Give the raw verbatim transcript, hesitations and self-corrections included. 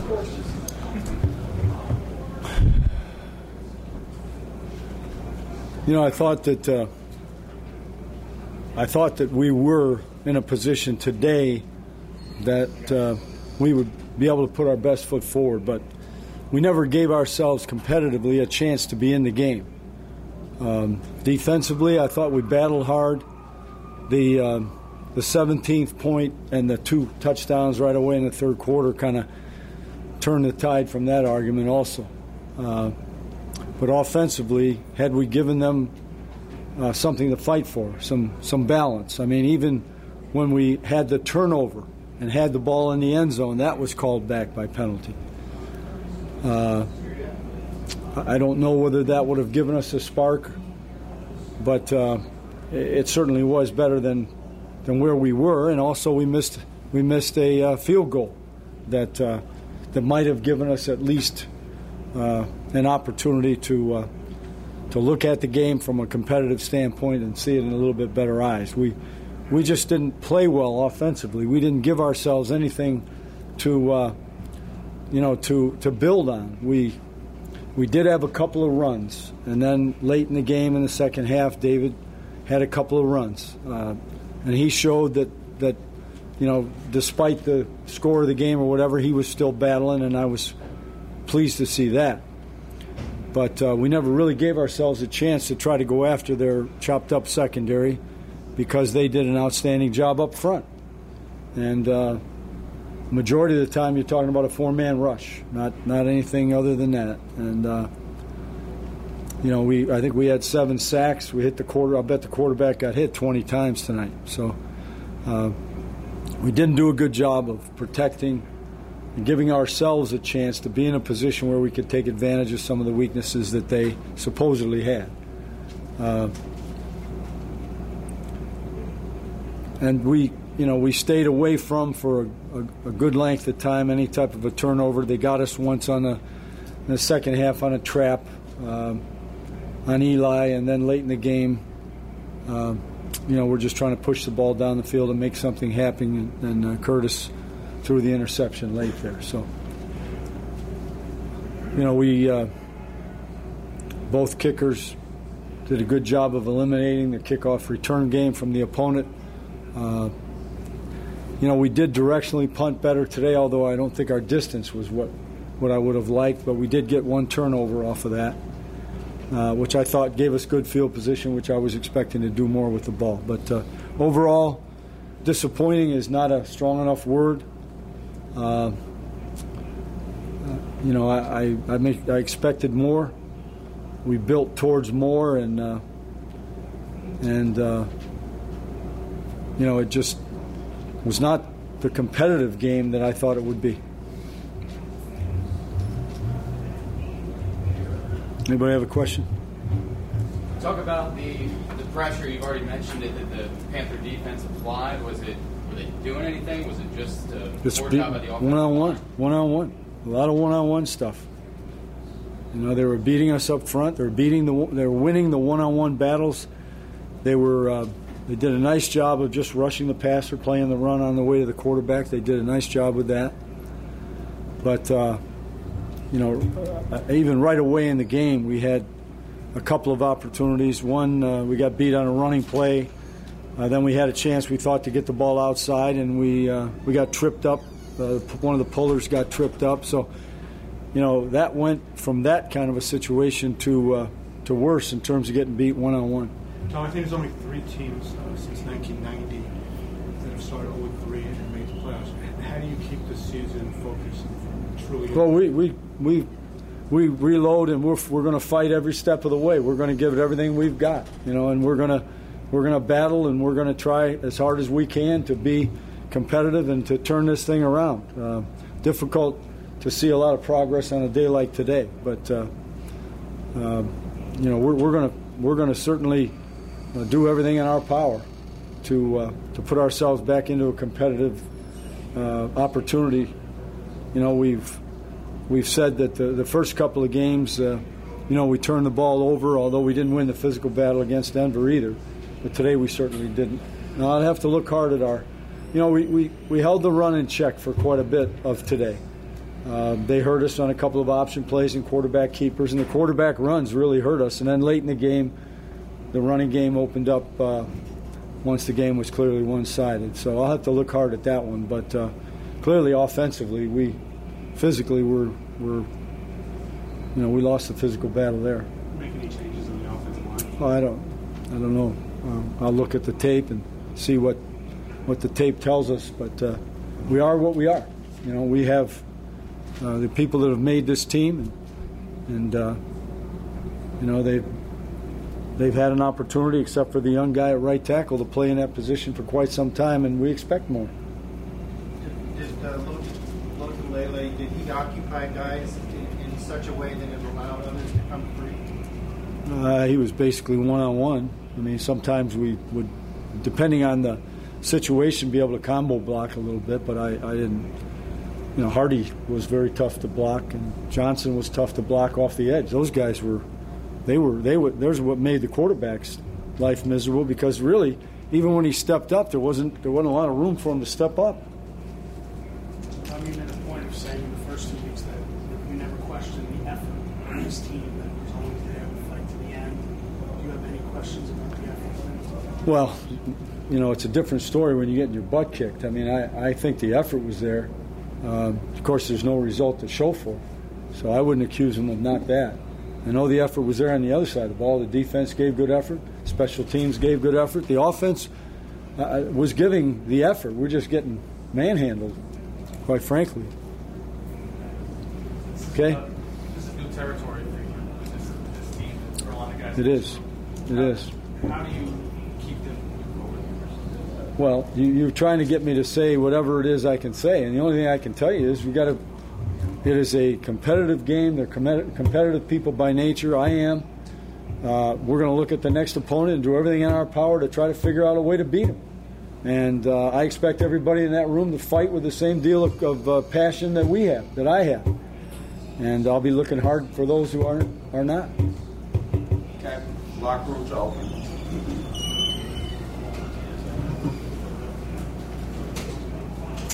You know, I thought that uh, I thought that we were in a position today that uh, we would be able to put our best foot forward, but we never gave ourselves competitively a chance to be in the game. Um, defensively, I thought we battled hard. The uh, the seventeenth point and the two touchdowns right away in the third quarter kind of turned the tide from that argument also. Uh, but offensively, had we given them uh, something to fight for, some some balance. I mean, even when we had the turnover and had the ball in the end zone, that was called back by penalty. Uh, I don't know whether that would have given us a spark, but uh, it certainly was better than than where we were. And also, we missed we missed a uh, field goal that uh, that might have given us at least uh, an opportunity to uh, to look at the game from a competitive standpoint and see it in a little bit better eyes. We we just didn't play well offensively. We didn't give ourselves anything to uh, you know to to build on. We we did have a couple of runs, and then late in the game in the second half, David had a couple of runs, uh, and he showed that that you know despite the score of the game or whatever, he was still battling, and I was pleased to see that. But uh, we never really gave ourselves a chance to try to go after their chopped-up secondary because they did an outstanding job up front. And uh, majority of the time you're talking about a four-man rush, not not anything other than that. And, uh, you know, we I think we had seven sacks. We hit the quarter. I bet the quarterback got hit twenty times tonight. So uh, we didn't do a good job of protecting and giving ourselves a chance to be in a position where we could take advantage of some of the weaknesses that they supposedly had. Uh, and we, you know, we stayed away from, for a, a, a good length of time, any type of a turnover. They got us once on the, in the second half on a trap um, on Eli, and then late in the game, uh, you know, we're just trying to push the ball down the field and make something happen, and, and uh, Curtis threw the interception late there. So, you know, we uh, both kickers did a good job of eliminating the kickoff return game from the opponent. Uh, you know, we did directionally punt better today, although I don't think our distance was what, what I would have liked, but we did get one turnover off of that, uh, which I thought gave us good field position, which I was expecting to do more with the ball. But uh, overall, disappointing is not a strong enough word. Uh, you know, I I, I, make, I expected more. We built towards more, and uh, and uh, you know, it just was not the competitive game that I thought it would be. Anybody have a question? Talk about the the pressure. You've already mentioned it, that the Panther defense applied. Was it? Were they doing anything? Was it just uh, It's more be, job by the offense? one-on-one, one-on-one, a lot of one-on-one stuff. You know, they were beating us up front. They were beating the. They were winning the one-on-one battles. They were. Uh, they did a nice job of just rushing the passer, playing the run on the way to the quarterback. They did a nice job with that. But uh, you know, uh, even right away in the game, we had a couple of opportunities. One, uh, we got beat on a running play. Uh, then we had a chance, we thought, to get the ball outside, and we uh, we got tripped up. Uh, one of the pullers got tripped up. So, you know, that went from that kind of a situation to uh, to worse in terms of getting beat one-on-one. Tom, I think there's only three teams uh, since nineteen ninety that have started oh and three and made the playoffs. How do you keep the season focused and truly? Well, we we we, we reload, and we're we're going to fight every step of the way. We're going to give it everything we've got, you know, and we're going to. We're going to battle, and we're going to try as hard as we can to be competitive and to turn this thing around. Uh, difficult to see a lot of progress on a day like today, but uh, uh, you know we're, we're going to we're going to certainly uh, do everything in our power to uh, to put ourselves back into a competitive uh, opportunity. You know, we've we've said that the, the first couple of games, uh, you know, we turned the ball over, although we didn't win the physical battle against Denver either. But today we certainly didn't. Now I'd have to look hard at our, you know, we, we, we held the run in check for quite a bit of today. Uh, they hurt us on a couple of option plays and quarterback keepers, and the quarterback runs really hurt us. And then late in the game, the running game opened up uh, once the game was clearly one-sided. So I'll have to look hard at that one. But uh, clearly, offensively, we physically we're we're you know we lost the physical battle there. Make any changes on the offensive line? Oh, I don't I don't know. Um, I'll look at the tape and see what what the tape tells us. But uh, we are what we are. You know, we have. Uh, the people that have made this team, and, and uh, you know they've they've had an opportunity, except for the young guy at right tackle, to play in that position for quite some time, and we expect more. Did, did uh, Logan Lele, did he occupy guys in, in such a way that it allowed others to come free? Uh, he was basically one on one. I mean, sometimes we would, depending on the situation, be able to combo block a little bit, but I, I didn't. You know, Hardy was very tough to block, and Johnson was tough to block off the edge. Those guys were, they were, they were. There's what made the quarterback's life miserable, because really, even when he stepped up, there wasn't there wasn't a lot of room for him to step up. I mean, at a point of saying in the first two weeks that you never questioned the effort of this team, that was always there to fight to the end. Do you have any questions about the effort? Well, you know, it's a different story when you're getting your butt kicked. I mean, I, I think the effort was there. Uh, of course, there's no result to show for, so I wouldn't accuse him of not that. I know the effort was there on the other side of the ball. The defense gave good effort. Special teams gave good effort. The offense uh, was giving the effort. We're just getting manhandled, quite frankly. Okay? Uh, this is new territory for you, this, this team, for a lot of guys. It is. It is. How do you keep them moving forward? Well, you, you're trying to get me to say whatever it is I can say, and the only thing I can tell you is we got to. It is a competitive game. They're com- competitive people by nature. I am. Uh, we're going to look at the next opponent and do everything in our power to try to figure out a way to beat them. And uh, I expect everybody in that room to fight with the same deal of, of uh, passion that we have, that I have. And I'll be looking hard for those who aren't are not. Captain, locker room's open.